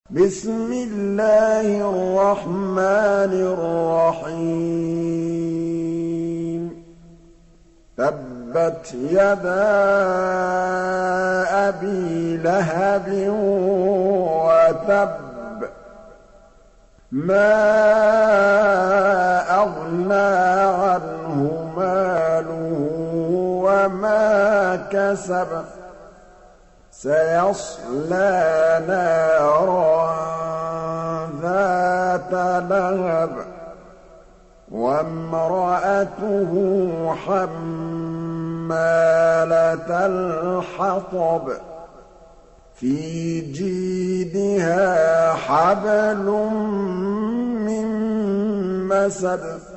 بسم الله الرحمن الرحيم تبت يدا أبي لهب وتب ما أغنى عنه ماله وما كسب سيصلى نارا ذات لهب وامرأته حمالة الحطب في جيدها حبل من مسد